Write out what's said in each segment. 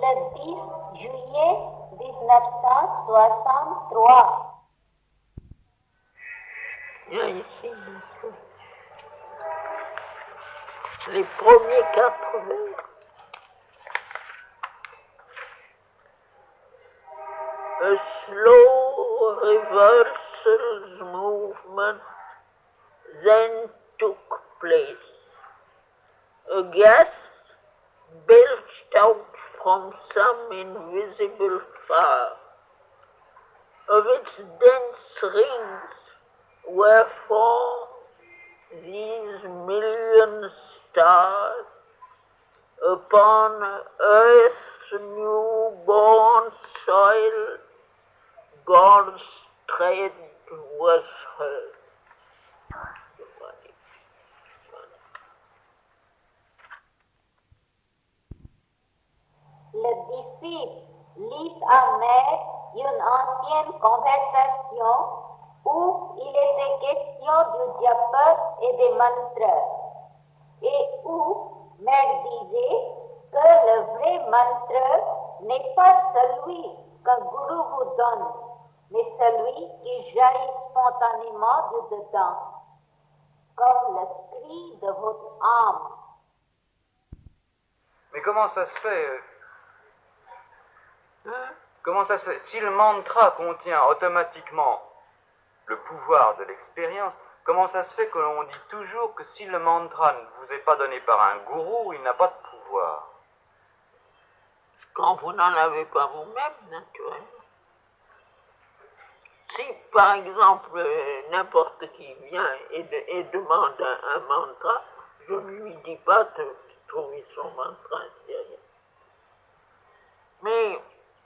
le 10 juillet 1963. Il y a ici les premiers 4 vers. A slow reversal movement then took place. A gas belched out from some invisible fire. Of its dense rings were formed these million stars upon earth's newborn soil. God's tread was heard. Le disciple lit en mer une ancienne conversation où il était question du japa et des mantras, et où Mère disait que le vrai mantra n'est pas celui qu'un gourou vous donne, mais celui qui jaillit spontanément de dedans, comme le cri de votre âme. Mais comment ça se fait Comment ça se fait? Si le mantra contient automatiquement le pouvoir de l'expérience, comment ça se fait que l'on dit toujours que si le mantra ne vous est pas donné par un gourou, il n'a pas de pouvoir? Quand vous n'en avez pas vous-même, naturellement. Si, par exemple, n'importe qui vient et demande un mantra, je ne lui dis pas de trouver son mantra intérieur. Mais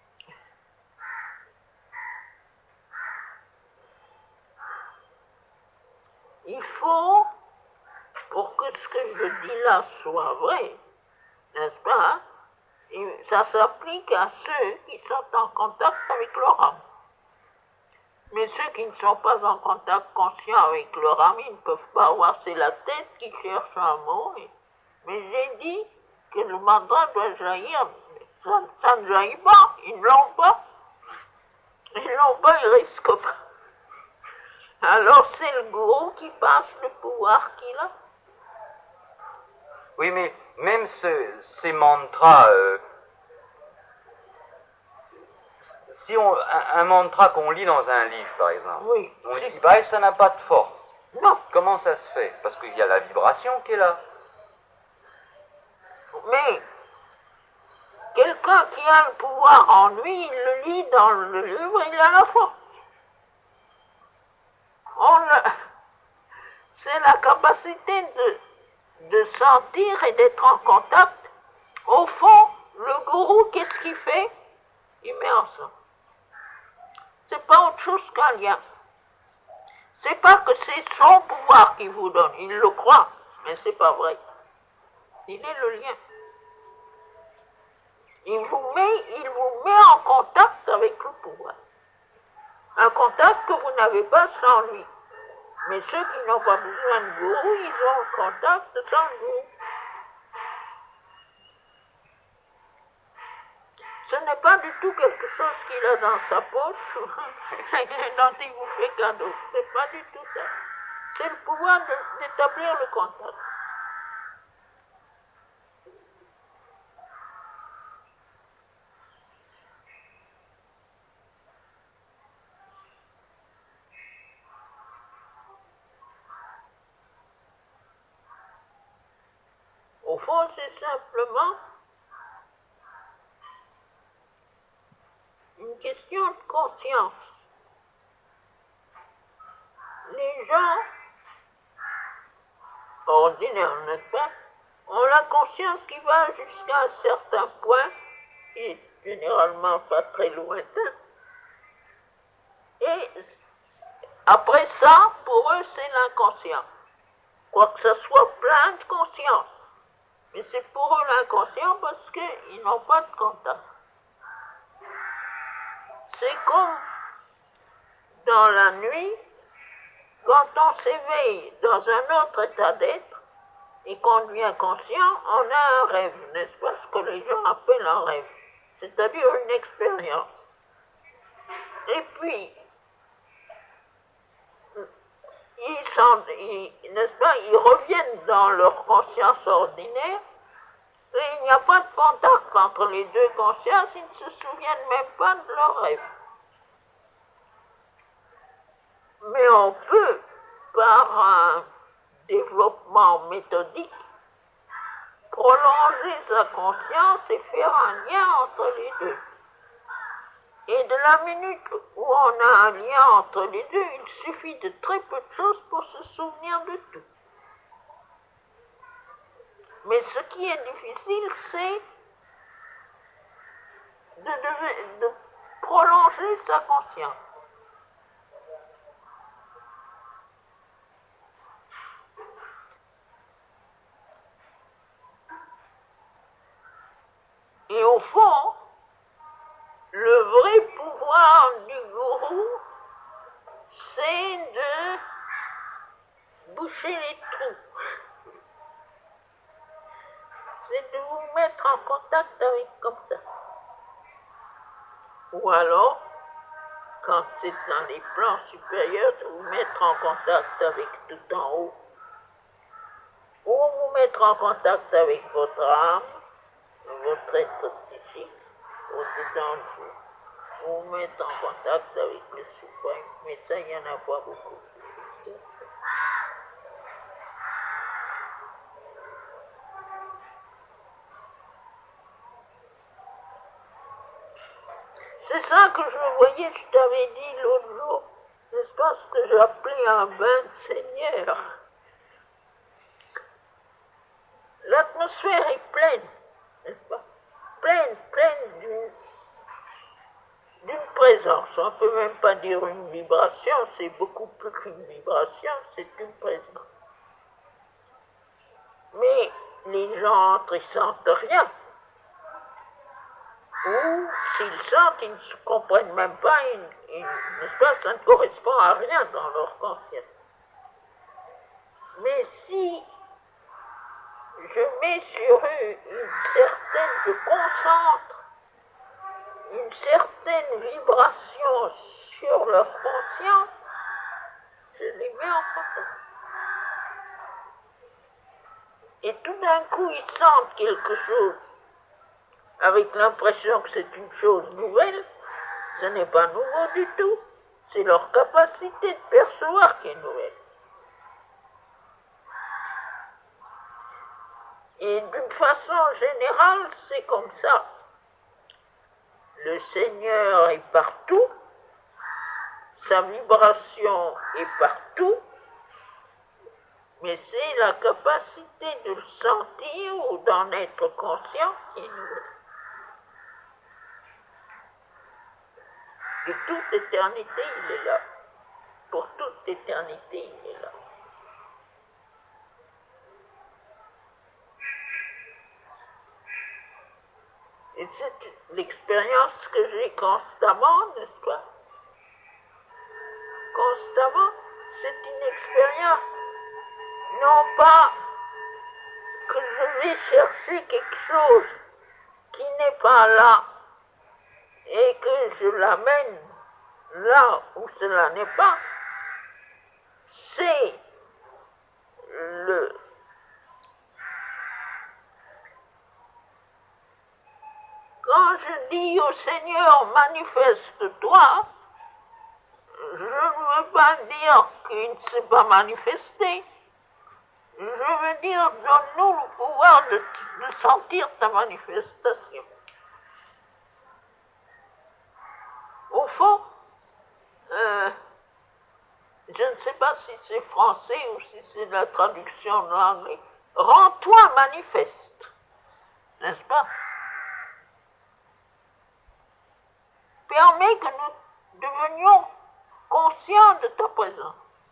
il faut, pour que ce que je dis là soit vrai, n'est-ce pas, ça s'applique à ceux qui sont en contact avec leur âme. Mais ceux qui ne sont pas en contact conscient avec leur âme, ils ne peuvent pas avoir, c'est la tête qui cherche un mot. Mais j'ai dit que le mantra doit jaillir. Ça ne jaillit pas, ils ne l'ont pas. Ils ne l'ont pas, ils ne risquent pas. Alors c'est le gourou qui passe le pouvoir qu'il a. Oui, mais même ces mantras, si un mantra qu'on lit dans un livre, par exemple, oui, on dit, bah, ça n'a pas de force. Non. Comment ça se fait? Parce qu'il y a la vibration qui est là. Mais quelqu'un qui a le pouvoir en lui, il le lit dans le livre, il a la force. C'est la capacité de sentir et d'être en contact. Au fond, le gourou, qu'est-ce qu'il fait? Il met ensemble. C'est pas autre chose qu'un lien. C'est pas que c'est son pouvoir qu'il vous donne. Il le croit, mais c'est pas vrai. Il est le lien. Il vous met en contact avec le pouvoir. Un contact que vous n'avez pas sans lui. Mais ceux qui n'ont pas besoin de gourou, ils ont un contact sans le gourou. Ce n'est pas du tout quelque chose qu'il a dans sa poche dont il vous fait cadeau. C'est pas du tout ça. C'est le pouvoir d'établir le contact. Au fond, c'est simplement une question de conscience. Les gens, ordinaires, n'est-ce pas, ont la conscience qui va jusqu'à un certain point, qui est généralement pas très lointain. Et après ça, pour eux, c'est l'inconscient. Quoique ça soit plein de conscience. Mais c'est pour eux l'inconscient parce qu'ils n'ont pas de contact. C'est comme dans la nuit, quand on s'éveille dans un autre état d'être et qu'on devient conscient, on a un rêve, n'est-ce pas, ce que les gens appellent un rêve. c'est-à-dire une expérience. Et puis, n'est-ce pas, ils reviennent dans leur conscience ordinaire, et il n'y a pas de contact entre les deux consciences, ils ne se souviennent même pas de leur rêve. Mais on peut, par un développement méthodique, prolonger sa conscience et faire un lien entre les deux. Et de la minute où on a un lien entre les deux, il suffit de très peu de choses pour se souvenir de tout. Mais ce qui est difficile, c'est de prolonger sa conscience. Et au fond, le vrai pouvoir du gourou, c'est de boucher les trous. C'est de vous mettre en contact avec comme ça. Ou alors, quand c'est dans les plans supérieurs, de vous mettre en contact avec tout en haut. Ou vous mettre en contact avec votre âme, votre être psychique, au-dedans de vous. Ou vous mettre en contact avec le suprême. Mais ça, il n'y en a pas beaucoup. C'est ça que je voyais, je t'avais dit l'autre jour, n'est-ce pas, ce que j'appelais un bain de Seigneur. L'atmosphère est pleine, n'est-ce pas, pleine d'une présence. On ne peut même pas dire une vibration, c'est beaucoup plus qu'une vibration, c'est une présence. Mais les gens entrent, ils sentent rien. Ou s'ils sentent, ils ne se comprennent même pas, n'est-ce pas, ça ne correspond à rien dans leur conscience. Mais si je mets sur eux je concentre une certaine vibration sur leur conscience, je les mets en contact. Et tout d'un coup, ils sentent quelque chose avec l'impression que c'est une chose nouvelle. Ce n'est pas nouveau du tout. C'est leur capacité de percevoir qui est nouvelle. Et d'une façon générale, c'est comme ça. Le Seigneur est partout, sa vibration est partout, mais c'est la capacité de le sentir ou d'en être conscient qui est nouvelle. De toute éternité, il est là. Pour toute éternité, il est là. Et c'est l'expérience que j'ai constamment, n'est-ce pas? Constamment, c'est une expérience, non pas que je vais chercher quelque chose qui n'est pas là et que je l'amène là où cela n'est pas, c'est quand je dis au Seigneur, manifeste-toi, je ne veux pas dire qu'il ne s'est pas manifesté. Je veux dire, donne-nous le pouvoir de sentir ta manifestation. Au fond, je ne sais pas si c'est français ou si c'est la traduction de l'anglais, rends-toi manifeste, n'est-ce pas? Permets que nous devenions conscients de ta présence.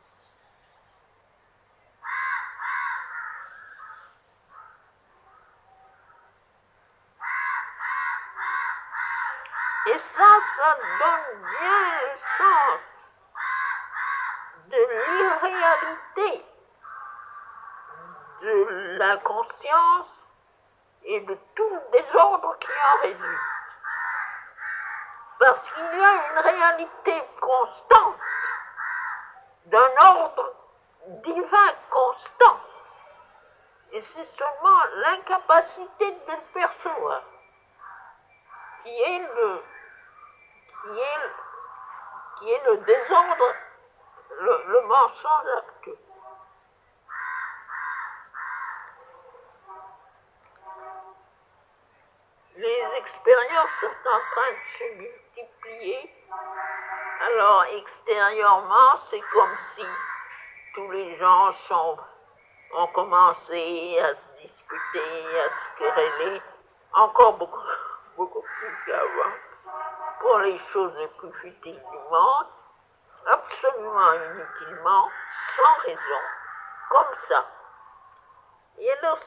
Et ça donne bien le sens de l'irréalité de l'inconscience et de tout le désordre qui en résulte. Parce qu'il y a une réalité constante, d'un ordre divin constant. Et c'est seulement l'incapacité de le percevoir qui est le désordre, le mensonge actuel. Les expériences sont en train de se multiplier. Alors extérieurement, c'est comme si tous les gens ont commencé à se disputer, à se quereller, encore beaucoup plus qu'avant, pour les choses les plus futiles du monde, absolument inutilement, sans raison, comme ça. Et alors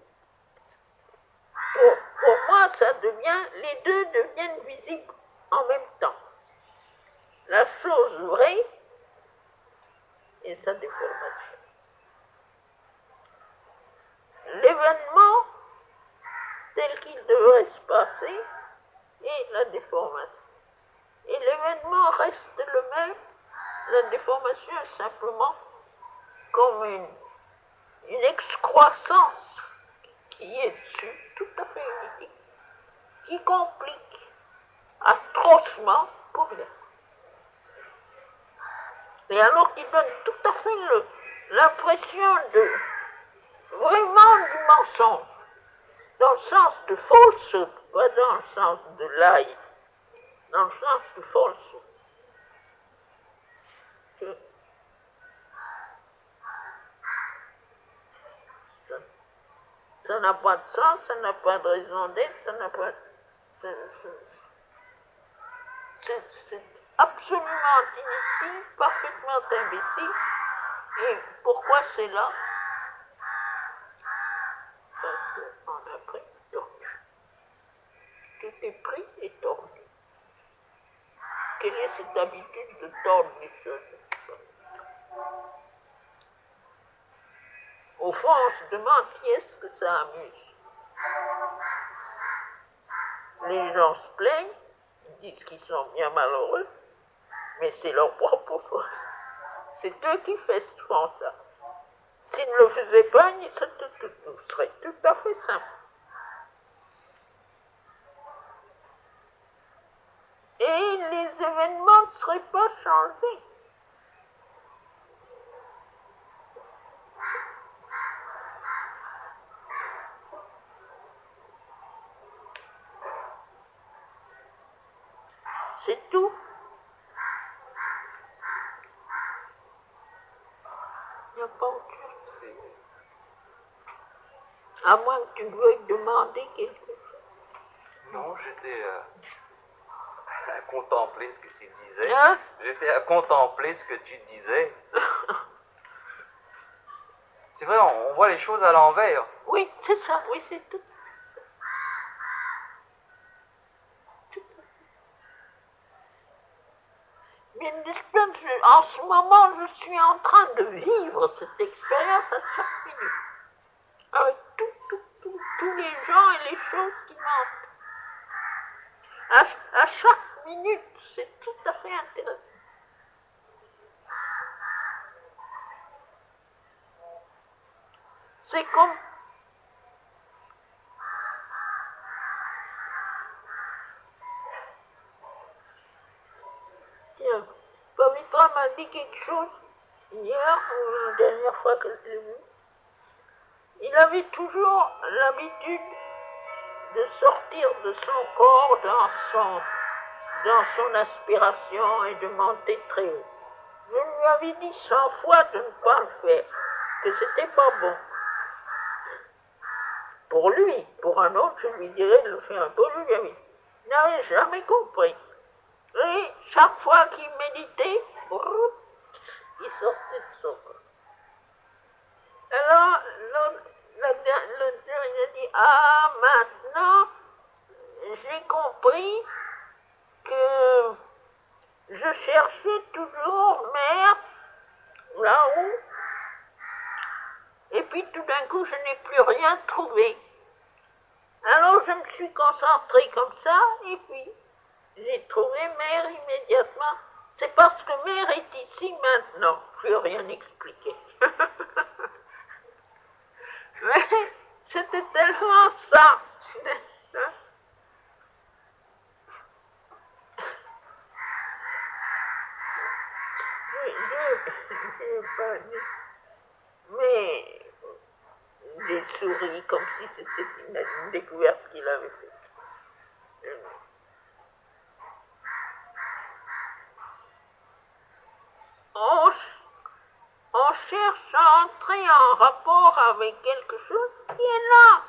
pour moi, les deux deviennent visibles en même temps. La chose vraie et sa déformation. L'événement tel qu'il devrait se passer et la déformation. Et l'événement reste le même, la déformation est simplement comme une excroissance qui est dessus, tout à fait inutile, qui complique atrocement pour rien. Et alors qu'il donne tout à fait l'impression de vraiment du mensonge, dans le sens de falsehood, pas dans le sens de lie, dans le sens de falsehood. Ça n'a pas de sens, ça n'a pas de raison d'être, ça n'a pas de... C'est absolument inutile, parfaitement imbécile. Et pourquoi c'est là? Parce qu'on a pris tordu. Tout est pris et tordu. Quelle est cette habitude de tordre les choses? Au fond, on se demande qui est-ce que ça amuse. Les gens se plaignent, ils disent qu'ils sont bien malheureux, mais c'est leur propre faute. C'est eux qui font ça. S'ils ne le faisaient pas, tout serait tout à fait simple. Et les événements ne seraient pas changés. C'est tout. Il n'y a pas autre chose. À moins que tu veuilles demander quelque chose. Non, j'étais à contempler ce que tu disais. Hein? J'étais à contempler ce que tu disais. C'est vrai, on voit les choses à l'envers. Oui, c'est ça, oui, c'est tout. Mais en ce moment, je suis en train de vivre cette expérience à chaque minute. Avec tous les gens et les choses qui m'entourent. À chaque minute, c'est tout à fait intéressant. C'est comme... Tiens, Pavitra m'a dit quelque chose hier, ou la dernière fois que je l'ai vu. Il avait toujours l'habitude de sortir de son corps dans son aspiration et de monter très haut. Je lui avais dit 100 fois de ne pas le faire, que c'était pas bon. Pour lui, pour un autre, je lui dirais de le faire un peu, je lui avais dit. Il n'avait jamais compris. Et chaque fois qu'il méditait, il sortait de son corps. Alors, le il a dit, ah, maintenant, j'ai compris que je cherchais toujours mère là-haut, et puis tout d'un coup, je n'ai plus rien trouvé. Alors, je me suis concentré comme ça, et puis, j'ai trouvé Mère immédiatement. C'est parce que Mère est ici maintenant. Je lui ai rien expliqué. Mais c'était tellement ça. Mais des souris comme si c'était une découverte qu'il avait faite. On cherche à entrer en rapport avec quelque chose qui est là.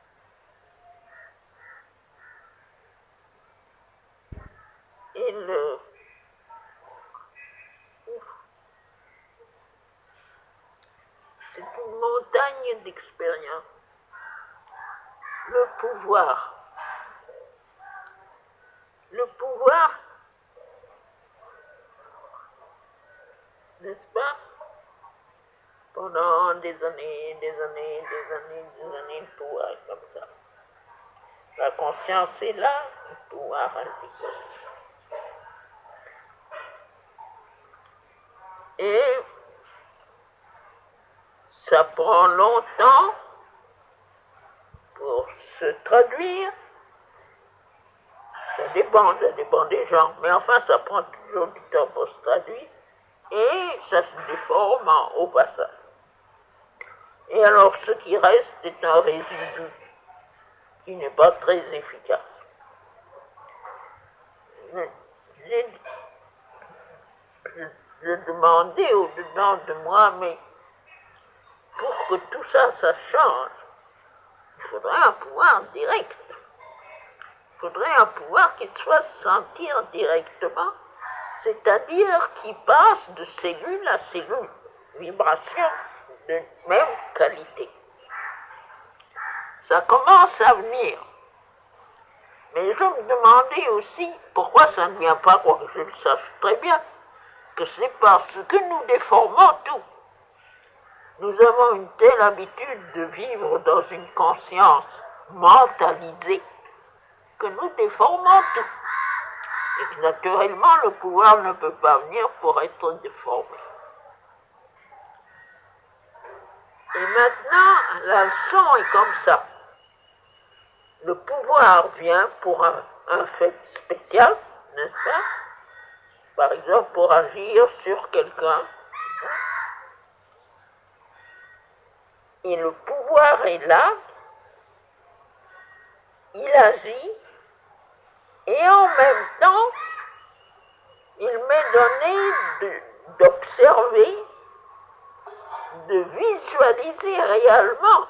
Et c'est une montagne d'expérience. Le pouvoir, n'est-ce pas? Pendant des années, le pouvoir est comme ça. La conscience est là, le pouvoir est là. Et ça prend longtemps pour se traduire. Ça dépend des gens, mais enfin ça prend toujours du temps pour se traduire et ça se déforme au passage. Et alors ce qui reste est un résidu qui n'est pas très efficace. Je demandais au-dedans de moi, mais pour que tout ça change, il faudrait un pouvoir direct. Il faudrait un pouvoir qui se fasse sentir directement, c'est-à-dire qui passe de cellule à cellule, vibration de même qualité. Ça commence à venir. Mais je me demandais aussi pourquoi ça ne vient pas, quoique je le sache très bien, que c'est parce que nous déformons tout. Nous avons une telle habitude de vivre dans une conscience mentalisée que nous déformons tout. Et que naturellement, le pouvoir ne peut pas venir pour être déformé. Et maintenant, la leçon est comme ça. Le pouvoir vient pour un fait spécial, n'est-ce pas? Par exemple, pour agir sur quelqu'un. Et le pouvoir est là, il agit, et en même temps, il m'est donné d'observer, de visualiser réellement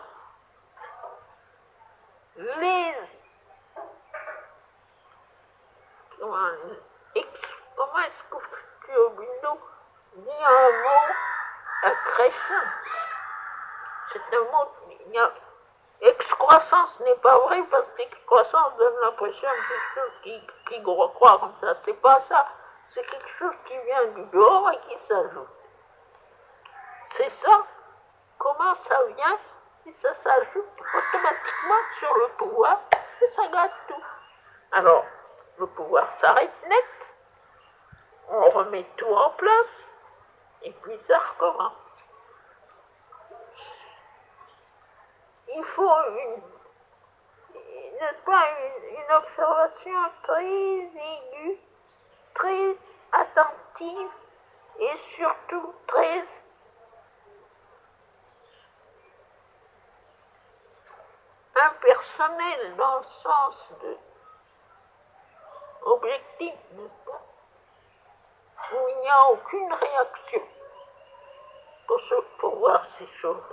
comment est-ce que Augusto dit un mot accrétion? C'est un mot, excroissance n'est pas vrai parce qu'excroissance donne l'impression de quelque chose qui croit comme ça. C'est pas ça. C'est quelque chose qui vient du dehors et qui s'ajoute. C'est ça. Comment ça vient? Et ça s'ajoute automatiquement sur le pouvoir et ça gâte tout. Alors, le pouvoir s'arrête net. On remet tout en place et puis ça recommence. Il faut n'est-ce pas, une observation très aiguë, très attentive et surtout très impersonnelle dans le sens de objectif, n'est-ce pas, où il n'y a aucune réaction pour voir ces choses.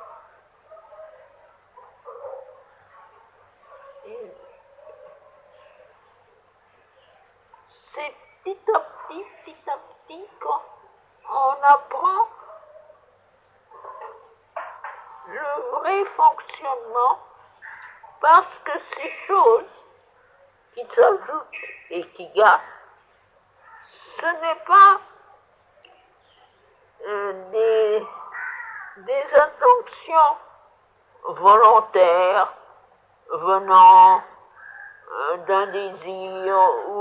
C'est petit à petit, qu'on apprend le vrai fonctionnement, parce que ces choses qui s'ajoutent et qui gâtent, ce n'est pas des intentions volontaires venant d'un désir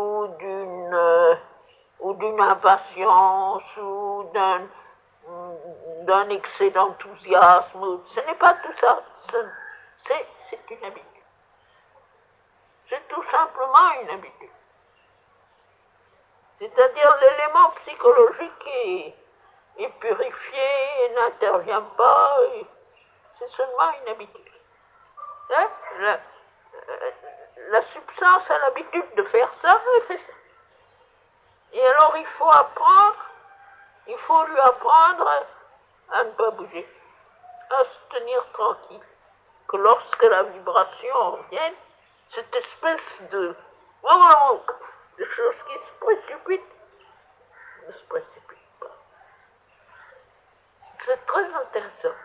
ou d'une impatience ou d'un excès d'enthousiasme. Ce n'est pas tout ça. C'est une habitude. C'est tout simplement une habitude. C'est-à-dire l'élément psychologique est purifié et n'intervient pas. C'est seulement une habitude. Hein? La substance a l'habitude de faire ça, elle fait ça. Et alors il faut lui apprendre à ne pas bouger, à se tenir tranquille. Que lorsque la vibration vient, cette espèce de choses qui se précipitent, ne se précipitent pas. C'est très intéressant.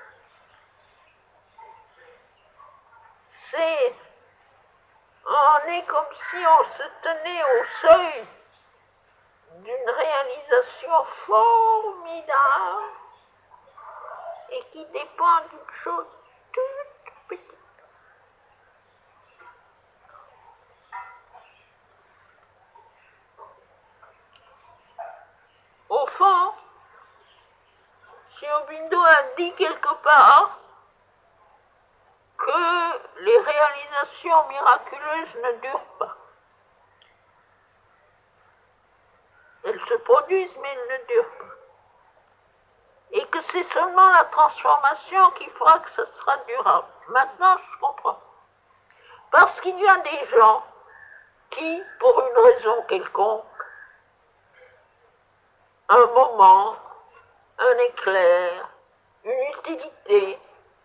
On est comme si on se tenait au seuil d'une réalisation formidable et qui dépend d'une chose toute petite. Au fond, Sri Aurobindo a dit quelque part que les réalisations miraculeuses ne durent pas. Elles se produisent, mais elles ne durent pas. Et que c'est seulement la transformation qui fera que ce sera durable. Maintenant, je comprends. Parce qu'il y a des gens qui, pour une raison quelconque, un moment, un éclair, une utilité,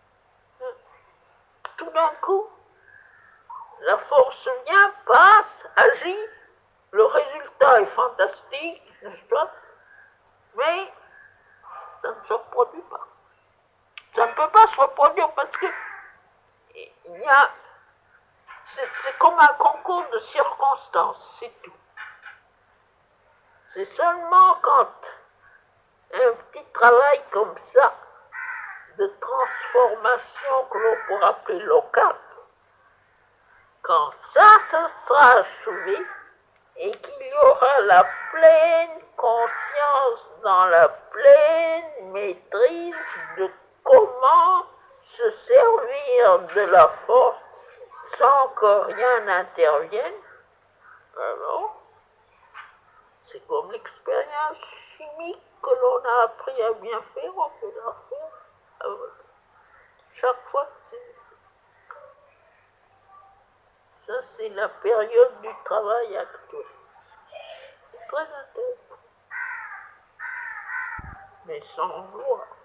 tout d'un coup, la force vient, passe, agit, le résultat est fantastique, n'est-ce pas? Mais ça ne se reproduit pas. Ça ne peut pas se reproduire parce que c'est comme un concours de circonstances, c'est tout. C'est seulement quand un petit travail comme ça, de transformation que l'on pourrait appeler locale, quand ça sera achevé et qu'il y aura la pleine conscience dans la pleine maîtrise de comment se servir de la force sans que rien n'intervienne, alors c'est comme l'expérience chimique que l'on a appris à bien faire, on peut la faire. Chaque fois, ça c'est la période du travail actuel. C'est très intéressant. Mais sans vouloir.